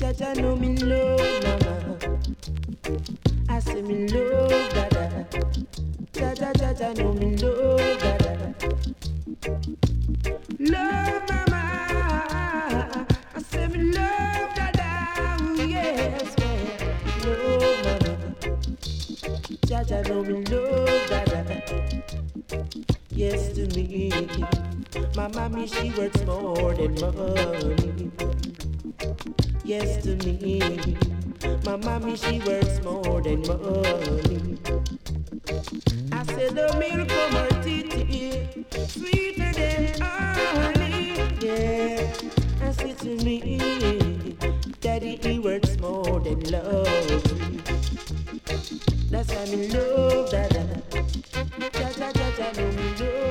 Jaja know me love mama. I say me love dada. Jaja know me love dada. Love mama. I say me love dada. Yes, yeah. Love mama. Jaja know me love dada. Yes to me. My mommy she works more than money. Yes to me. My mommy, she works more than money. I said the milk from her titty, sweeter than honey. Yeah, I said to me, Daddy, he works more than love. That's why me love Dada. Jaja, know me love.